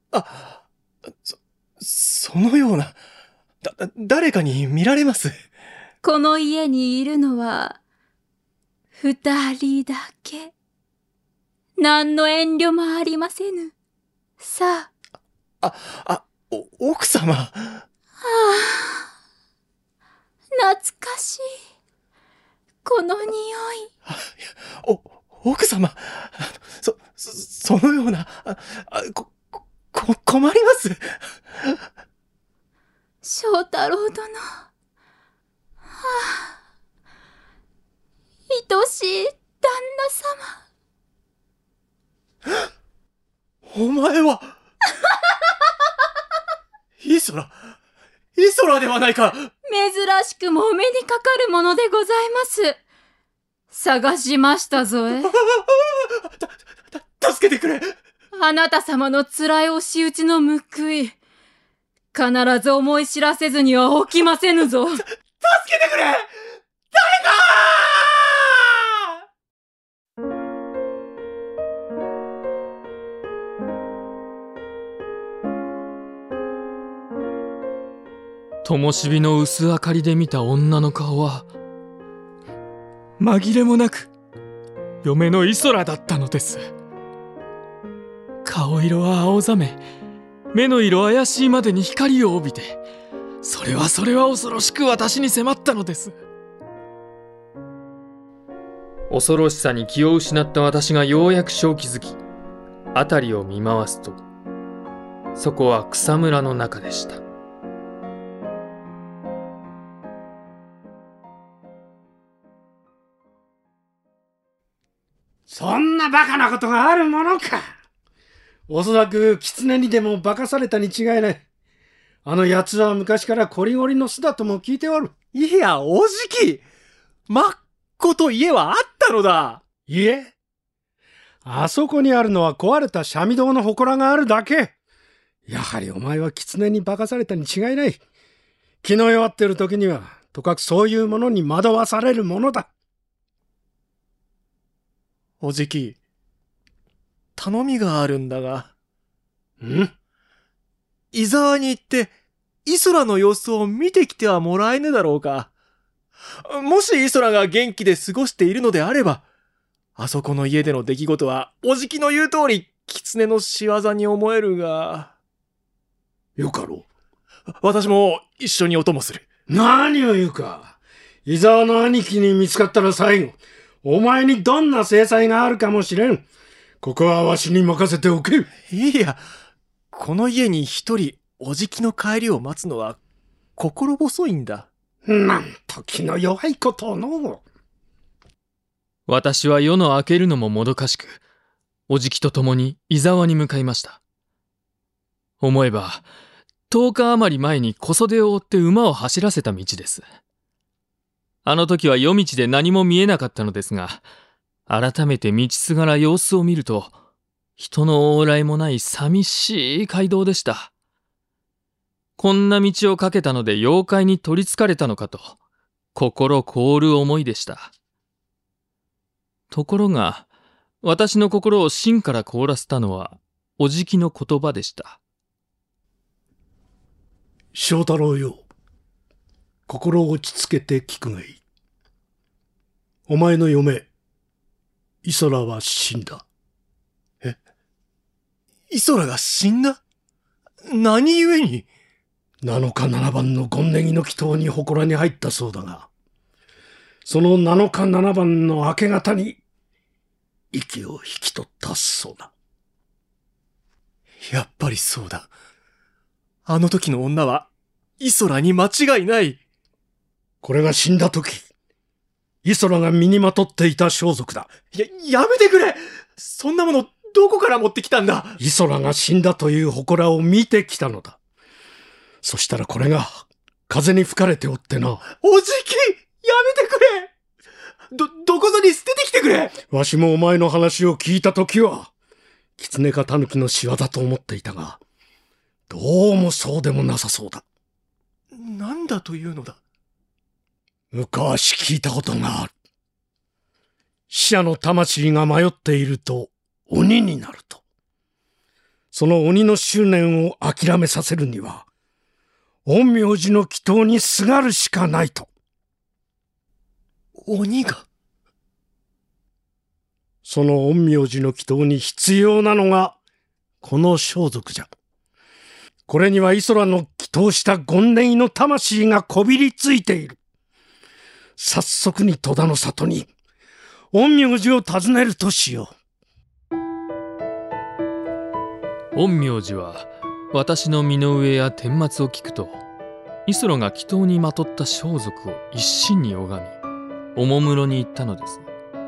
そのような、誰かに見られます。 この家にいるのは、二人だけ。何の遠慮もありませぬ。さあ。 奥様。 はあ、懐かしい。この匂い。 奥様。そのような、困ります。 正太郎殿。はあ、愛しい旦那様。 お前はイソラではないか。 珍しくもお目にかかるものでございます。探しましたぞえ。 助けてくれ。 あなた様の辛い押し打ちの報い、必ず思い知らせずには起きませぬぞ。 助けてくれ。誰か。 灯火の薄明かりで見た女の顔は紛れもなく嫁のイソラだったのです。顔色は青ざめ、目の色怪しいまでに光を帯びて、それは恐ろしく私に迫ったのです。恐ろしさに気を失った私がようやく正気づき、辺りを見回すと、そこは草むらの中でした。 そんなバカなことがあるものか。おそらく狐にでも化かされたに違いない。あの奴は昔からこりごりの巣だとも聞いておる。 いや、おじき。まっこと家はあったのだ。 いえ。あそこにあるのは壊れた三味堂の祠があるだけ。やはりお前は狐に化かされたに違いない。気の弱っている時には、とかくそういうものに惑わされるものだ。 おじき、頼みがあるんだが。伊沢に行って、イソラの様子を見てきてはもらえぬだろうか。もしイソラが元気で過ごしているのであれば、あそこの家での出来事は、おじきの言う通り、狐の仕業に思えるが。 よかろう。私も一緒にお供する。 何を言うか。伊沢の兄貴に見つかったら最後、お前にどんな制裁があるかもしれん。ここはわしに任せておけ。 いや、この家に一人おじきの帰りを待つのは心細いんだ。 なんと気の弱いことをの。 私は夜の明けるのももどかしく、おじきと共に伊沢に向かいました。思えば、10日余り前に小袖を追って馬を走らせた道です。あの時は夜道で何も見えなかったのですが、改めて道すがら様子を見ると、人の往来もない寂しい街道でした。こんな道をかけたので妖怪に取りつかれたのかと、心凍る思いでした。ところが、私の心を芯から凍らせたのは、おじきの言葉でした。 正太郎よ。心を落ち着けて聞くがいい。お前の嫁、イソラは死んだ。 え？イソラが死んだ？何故に ？7日7番のゴンネギの祈祷に祠に入ったそうだが、その7日7番の明け方に息を引き取ったそうだ。 やっぱりそうだ。あの時の女はイソラに間違いない。 これが死んだ時、イソラが身にまとっていた装束だ。 やめてくれ。そんなものどこから持ってきたんだ。 イソラが死んだという祠を見てきたのだ。 そしたらこれが風に吹かれておってな。 おじき、やめてくれ。どこぞに捨ててきてくれ。 わしもお前の話を聞いたときは、狐か狸の仕業と思っていたが、どうもそうでもなさそうだ。 なんだというのだ。 昔聞いたことがある。死者の魂が迷っていると鬼になると。その鬼の執念を諦めさせるには、陰陽師の祈祷にすがるしかないと。 鬼が？ その陰陽師の祈祷に必要なのが、この装束じゃ。これにはイソラの祈祷した権念の魂がこびりついている。早速に戸田の里に、陰陽師を訪ねるとしよう。 陰陽師は私の身の上や顛末を聞くと、イソラが祈祷にまとった装束を一身に拝み、おもむろに言ったのです。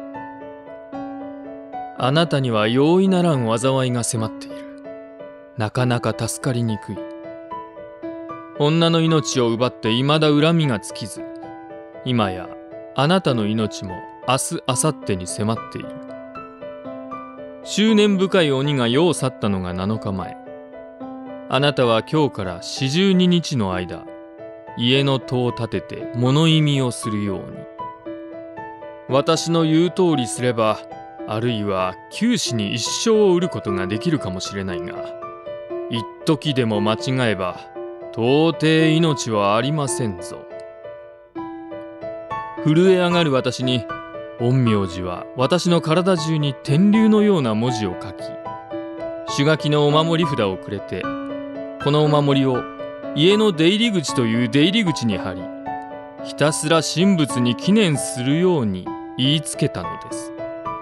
あなたには容易ならん災いが迫っている。なかなか助かりにくい。女の命を奪って未だ恨みが尽きず、今やあなたの命も明日明後日に迫っている。執念深い鬼が世を去ったのが7日前。あなたは今日から42日の間、家の戸を立てて物意味をするように。私の言う通りすれば、あるいは九死に一生を得ることができるかもしれないが、一時でも間違えば到底命はありませんぞ。震え上がる私に陰陽師は私の体中に天竜のような文字を書き、手書きのお守り札をくれて、このお守りを家の出入り口という出入り口に貼り、ひたすら神仏に祈念するように言いつけたのです。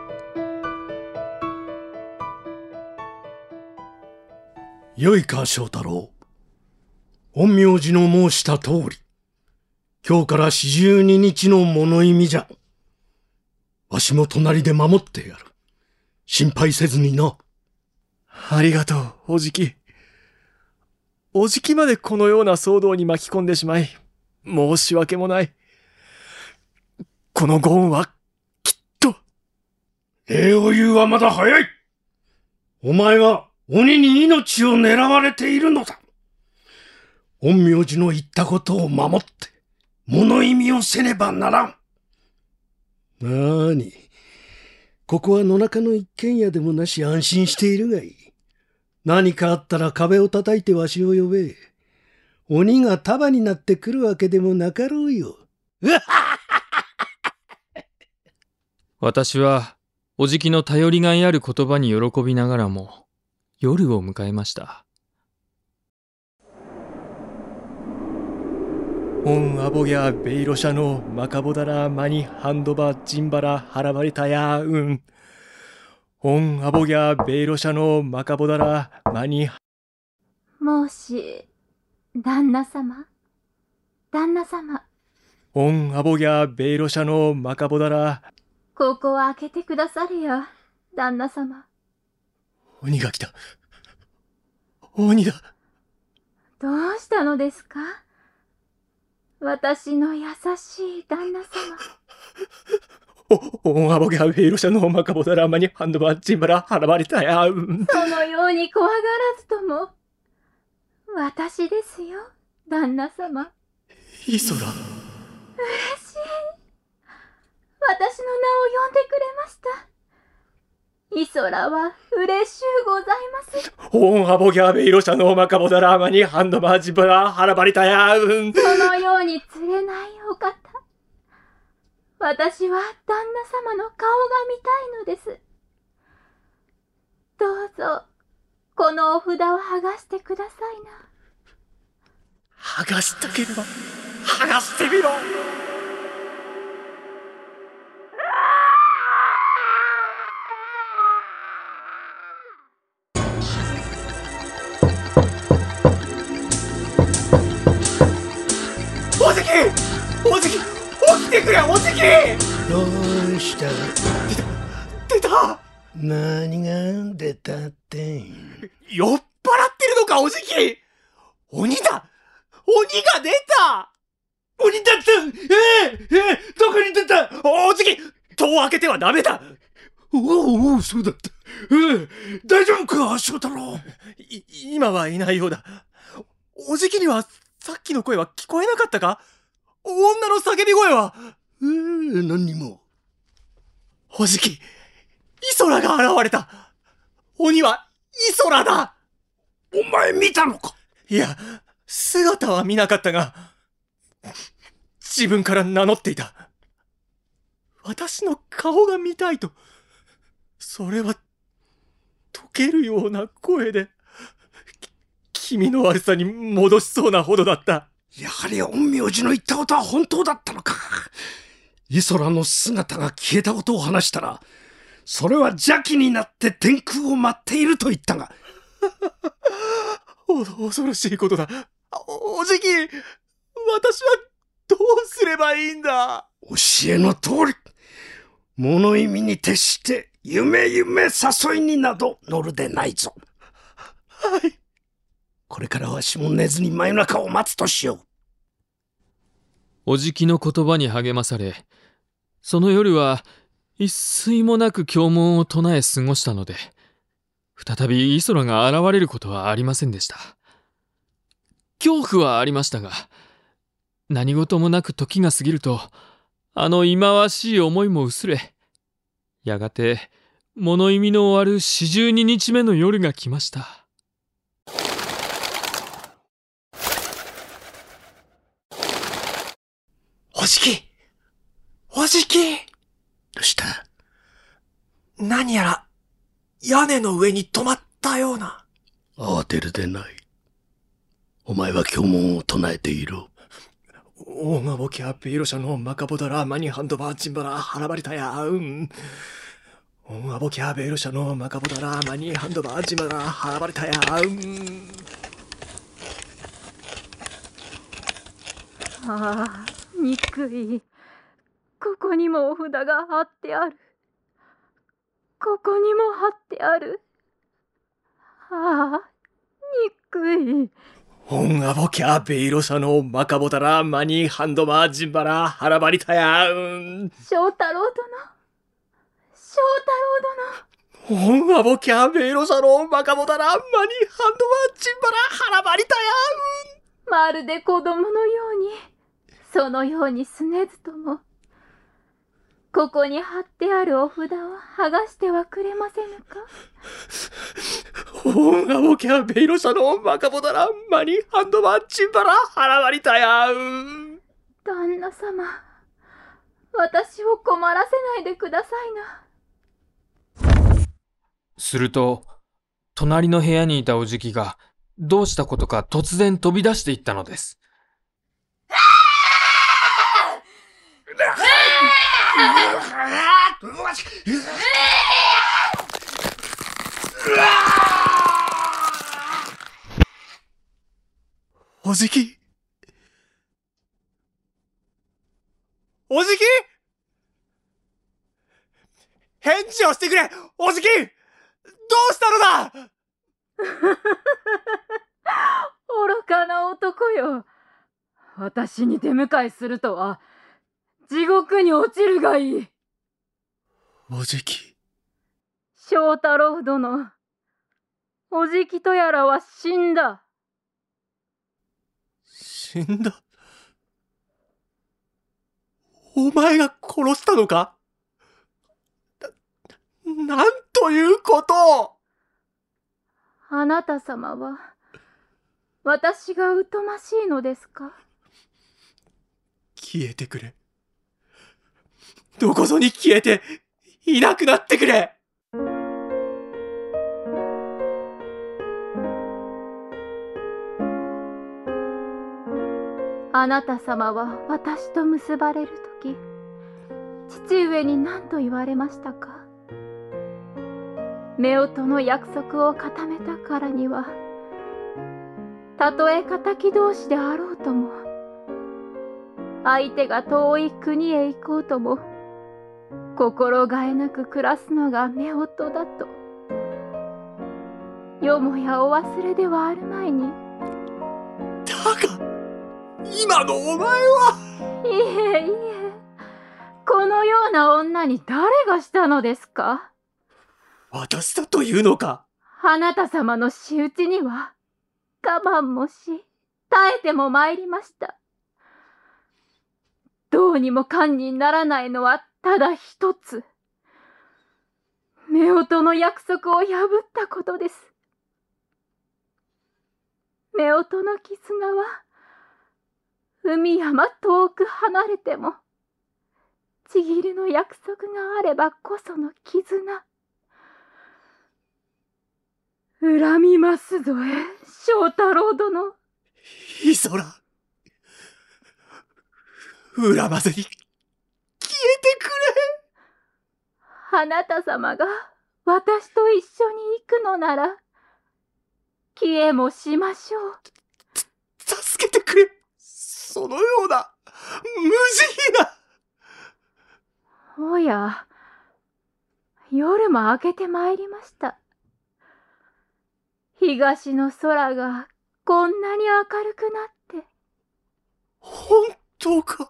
よいか、正太郎。陰陽師の申した通り、今日から42日の物意味じゃ。わしも隣で守ってやる。心配せずにな。 ありがとう、おじき。おじきまでこのような騒動に巻き込んでしまい、申し訳もない。このご恩は、きっと。 礼を言うはまだ早い。お前は鬼に命を狙われているのだ。陰陽師の言ったことを守って、物意味をせねばならん。なーに、ここは野中の一軒家でもなし安心しているがいい。何かあったら壁を叩いてわしを呼べ。鬼が束になってくるわけでもなかろうよ。 私はおじきの頼りがいある言葉に喜びながらも夜を迎えました。 オンアボギャベイロシャのマカボダラマニハンドバジンバラハラバリタヤウン。オンアボギャベイロシャのマカボダラマニ。 もし、旦那様。旦那様。 オンアボギャベイロシャのマカボダラ。 ここを開けてくだされよ、旦那様。 鬼が来た。鬼だ。 どうしたのですか？私の優しい旦那様。 オンアボギャベイロシャのマカボダラマニハンドバジンバラハラバリタヤウン。 そのように怖がらずとも、私ですよ、旦那様。 イソラ。 嬉しい。私の名を呼んでくれました。イソラは嬉しゅうございます。 オンアボギャベイロシャのマカボダラマニハンドバジンバラハラバリタヤウン。 そのように釣れないお方。私は旦那様の顔が見たいのです。どうぞ、このお札を剥がしてくださいな。 剥がしたければ、剥がしてみろ。おじき！おじき！起きてくれ、おじき！ どうした？ 出た！ 何が出たってん？ 酔っ払ってるのか、おじき！鬼だ！ 鬼が出た！ 鬼だった！どこに出た！ おじき、戸を開けてはダメだ！ おお、そうだった。大丈夫か、翔太郎。 今はいないようだ。おじきにはさっきの声は聞こえなかったか？女の叫び声は。 何にも。 おじき、イソラが現れた。鬼はイソラだ。 お前見たのか？ いや、姿は見なかったが、自分から名乗っていた。私の顔が見たいと。それは、溶けるような声で、気味の悪さに戻しそうなほどだった。 やはり陰陽師の言ったことは本当だったのか。イソラの姿が消えたことを話したら、それは邪気になって天空を待っていると言ったが。 恐ろしいことだ。おじき、私はどうすればいいんだ。 教えの通り、物意味に徹して夢誘いになど乗るでないぞ。 はい。 これからわしも寝ずに真夜中を待つとしよう。 おじきの言葉に励まされ、その夜は一睡もなく経文を唱え過ごしたので、再びイソラが現れることはありませんでした。恐怖はありましたが、何事もなく時が過ぎると、あの忌まわしい思いも薄れ、やがて物意味の終わる42日目の夜が来ました。 おじき、おじき。 どうした？ 何やら屋根の上に止まったような。 慌てるでない。お前は経文を唱えていろ。 オーガボキャペイロシャのマカボダラマニハンドバーチンバラハラバリタヤオーガボキャペイロシャのマカボダラマニハンドバーチンバラハラバリタヤああ、憎い。ここにもお札が貼ってある。ここにも貼ってある。ああ、憎い。 オンアボキャベイロシャのマカボタラマニハンドバージンバラハラバリタヤ翔太郎殿。翔太郎殿。 オンアボキャベイロシャのマカボタラマニハンドバージンバラハラバリタヤまるで子供のように、そのようにすねずとも、ここに貼ってあるお札を剥がしてはくれませぬか？ オンアボキャベイロシャのマカボタラマニハンドバージンバラハラバリタヤ旦那様、私を困らせないでくださいな。 すると、隣の部屋にいたおじきが、どうしたことか突然飛び出していったのです。 おじき？おじき？返事をしてくれ！おじき！どうしたのだ！ 愚かな男よ。私に出迎えするとは、地獄に落ちるがいい。 おじき。 翔太郎殿、おじきとやらは死んだ。 死んだ？お前が殺したのか？なんということを！ あなた様は、私が疎ましいのですか？ 消えてくれ。どこぞに消えて、いなくなってくれ！ あなた様は私と結ばれるとき、父上に何と言われましたか？夫婦の約束を固めたからには、たとえ敵同士であろうとも、相手が遠い国へ行こうとも、心がえなく暮らすのが夫婦だと、よもやお忘れではあるまいに。 だが、 今のお前は。 いえいえ、このような女に誰がしたのですか？ 私だというのか。 あなた様の仕打ちには我慢もし耐えても参りました。どうにも堪にならないのはただ一つ。夫婦の約束を破ったことです。夫婦の絆は海山遠く離れてもちぎりの約束があればこその絆。恨みますぞ正太郎殿。 イソラ、恨まずに消えてくれ。 あなた様が私と一緒に行くのなら消えもしましょう。 助けてくれ。そのような無慈悲な。 おや、夜も明けてまいりました。東の空がこんなに明るくなって。 本当か。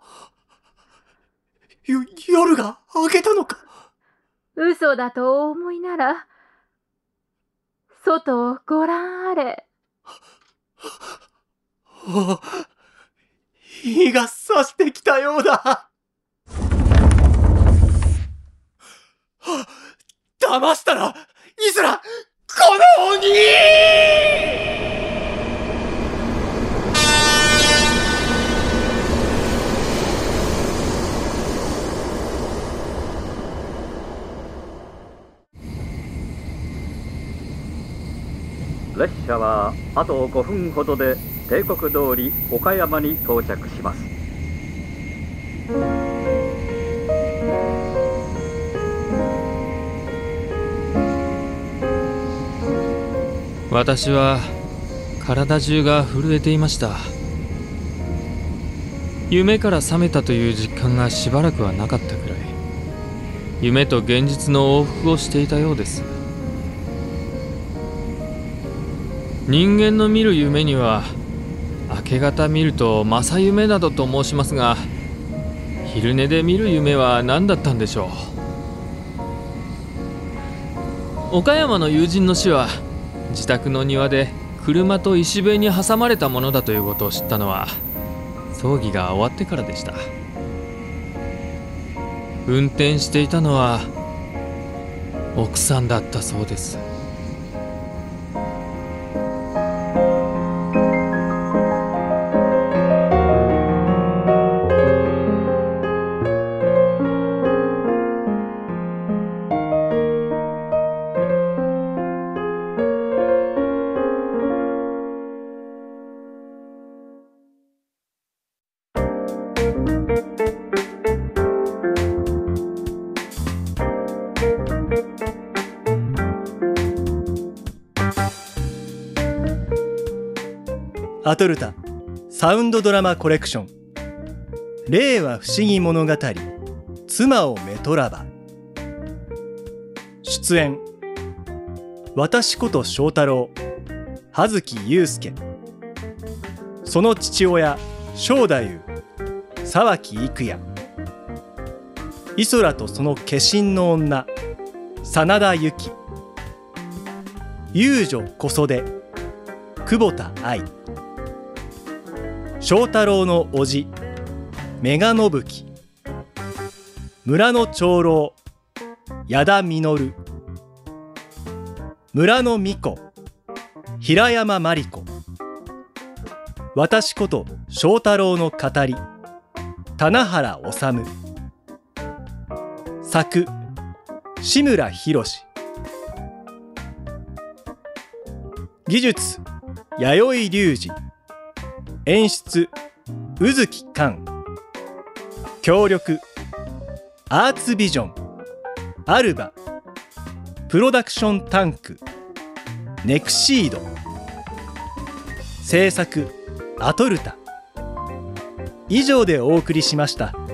夜が明けたのか。 嘘だとお思いなら外をご覧あれ。 日が差してきたようだ。騙したらイソラ、この鬼！ 列車はあと5分ほどで帝国通り岡山に到着します。 私は体中が震えていました。夢から覚めたという実感がしばらくはなかったくらい、夢と現実の往復をしていたようです。人間の見る夢には明け方見ると正夢などと申しますが、昼寝で見る夢は何だったんでしょう。岡山の友人の死は自宅の庭で車と石塀に挟まれたものだということを知ったのは葬儀が終わってからでした。運転していたのは奥さんだったそうです。 アトルタサウンドドラマコレクション、令和不思議物語妻をめとらば。出演私こと正太郎、葉月祐介。その父親正太夫、沢木育也。イソラとその化身の女真田由紀。遊女小袖久保田愛。正太郎の叔父メガ信樹。村の長老矢田実。村の巫女平山真理子。私こと正太郎の語り棚原治。作志村博。技術弥生隆二。演出宇月寛。協力アーツビジョン、アルバ、プロダクションタンク、ネクシード。制作アトルタ。以上でお送りしました。